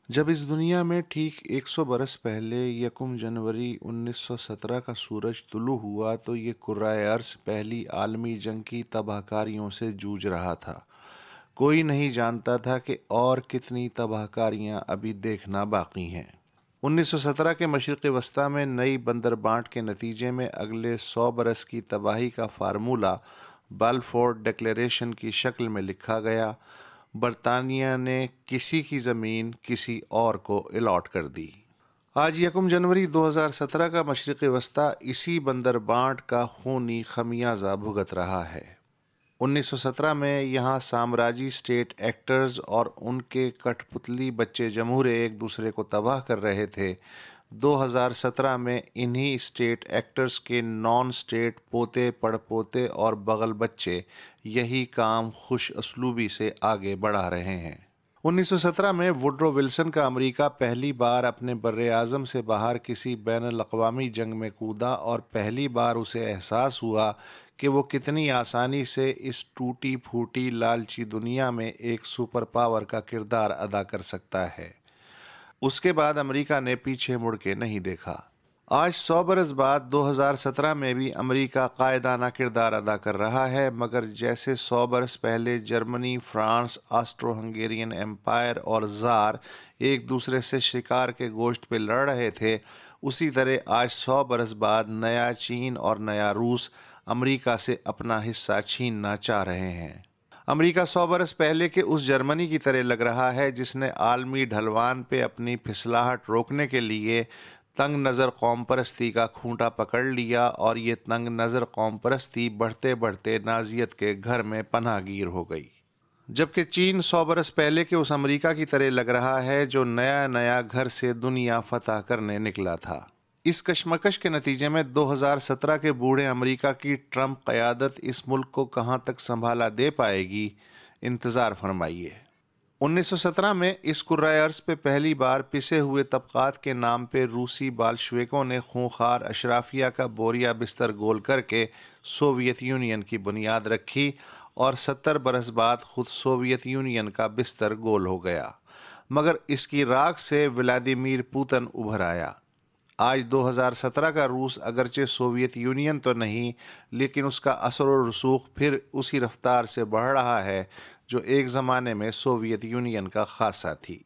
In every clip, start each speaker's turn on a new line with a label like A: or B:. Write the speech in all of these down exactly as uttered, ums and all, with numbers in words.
A: جب اس دنیا میں ٹھیک ایک سو برس پہلے یکم جنوری انیس سو سترہ کا سورج طلوع ہوا تو یہ کرۂ ارض پہلی عالمی جنگ کی تباہ کاریوں سے جوجھ رہا تھا۔ کوئی نہیں جانتا تھا کہ اور کتنی تباہ کاریاں ابھی دیکھنا باقی ہیں۔ انیس سو سترہ کے مشرق وسطیٰ میں نئی بندر بانٹ کے نتیجے میں اگلے سو برس کی تباہی کا فارمولہ بلفور ڈکلیریشن کی شکل میں لکھا گیا۔ برطانیہ نے کسی کی زمین کسی اور کو الاٹ کر دی۔ آج یکم جنوری دو ہزار سترہ کا مشرق وسطیٰ اسی بندر بانٹ کا خونی خمیازہ بھگت رہا ہے۔ انیس سو سترہ میں یہاں سامراجی اسٹیٹ ایکٹرز اور ان کے کٹھ پتلی بچے جمہورے ایک دوسرے کو تباہ کر رہے تھے۔ دو ہزار سترہ میں انہی اسٹیٹ ایکٹرز کے نان اسٹیٹ پوتے پڑ پوتے اور بغل بچے یہی کام خوش اسلوبی سے آگے بڑھا رہے ہیں۔ انیس سو سترہ میں وڈرو ولسن کا امریکہ پہلی بار اپنے بر اعظم سے باہر کسی بین الاقوامی جنگ میں کودا اور پہلی بار اسے احساس ہوا کہ وہ کتنی آسانی سے اس ٹوٹی پھوٹی لالچی دنیا میں ایک سپر پاور کا کردار ادا کر سکتا ہے۔ اس کے بعد امریکہ نے پیچھے مڑ کے نہیں دیکھا۔ آج سو برس بعد دو ہزار سترہ میں بھی امریکہ قائدانہ کردار ادا کر رہا ہے، مگر جیسے سو برس پہلے Germany, France, Austro Hungarian empire اور زار ایک دوسرے سے شکار کے گوشت پہ لڑ رہے تھے، اسی طرح آج سو برس بعد نیا چین اور نیا روس امریکہ سے اپنا حصہ چھیننا چاہ رہے ہیں۔ امریکہ سو برس پہلے کے اس جرمنی کی طرح لگ رہا ہے جس نے عالمی ڈھلوان پہ اپنی پھسلاہٹ روکنے کے لیے تنگ نظر قوم پرستی کا کھونٹا پکڑ لیا، اور یہ تنگ نظر قوم پرستی بڑھتے بڑھتے نازیت کے گھر میں پناہ گیر ہو گئی۔ جبکہ چین سو برس پہلے کے اس امریکہ کی طرح لگ رہا ہے جو نیا نیا گھر سے دنیا فتح کرنے نکلا تھا۔ اس کشمکش کے نتیجے میں دو ہزار سترہ کے بوڑھے امریکہ کی ٹرمپ قیادت اس ملک کو کہاں تک سنبھالا دے پائے گی، انتظار فرمائیے۔ انیس سو سترہ میں اس کرۂ ارض پہ پہلی بار پسے ہوئے طبقات کے نام پہ روسی بالشویکوں نے خونخوار اشرافیہ کا بوریا بستر گول کر کے سوویت یونین کی بنیاد رکھی، اور ستر برس بعد خود سوویت یونین کا بستر گول ہو گیا، مگر اس کی راکھ سے ولادیمیر پوتن ابھر آیا۔ آج دو ہزار سترہ کا روس اگرچہ سوویت یونین تو نہیں، لیکن اس کا اثر و رسوخ پھر اسی رفتار سے بڑھ رہا ہے جو ایک زمانے میں سوویت یونین کا خاصہ تھی۔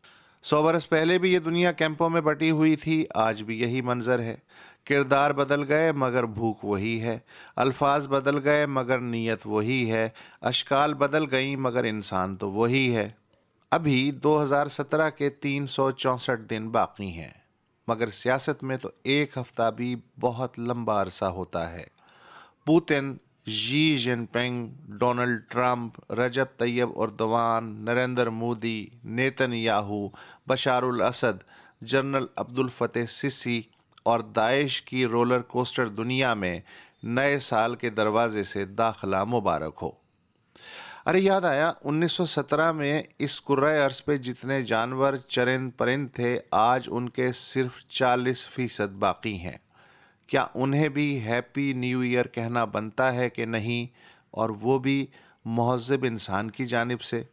A: سو برس پہلے بھی یہ دنیا کیمپوں میں بٹی ہوئی تھی، آج بھی یہی منظر ہے۔ کردار بدل گئے مگر بھوک وہی ہے، الفاظ بدل گئے مگر نیت وہی ہے، اشکال بدل گئیں مگر انسان تو وہی ہے۔ ابھی دو ہزار سترہ کے تین سو چونسٹھ دن باقی ہیں، مگر سیاست میں تو ایک ہفتہ بھی بہت لمبا عرصہ ہوتا ہے۔ Putin, Xi Jinping, Donald Trump, Recep Tayyip Erdogan, Narendra Modi, Netanyahu, Bashar al Assad, General Abd al Fattah سیسی اور داعش کی رولر کوسٹر دنیا میں نئے سال کے دروازے سے داخلہ مبارک ہو۔ ارے یاد آیا، انیس سو سترہ میں اس کرۂ ارض پہ جتنے جانور چرند پرند تھے، آج ان کے صرف چالیس فیصد باقی ہیں۔ کیا انہیں بھی ہیپی نیو ایئر کہنا بنتا ہے کہ نہیں، اور وہ بھی مہذب انسان کی جانب سے؟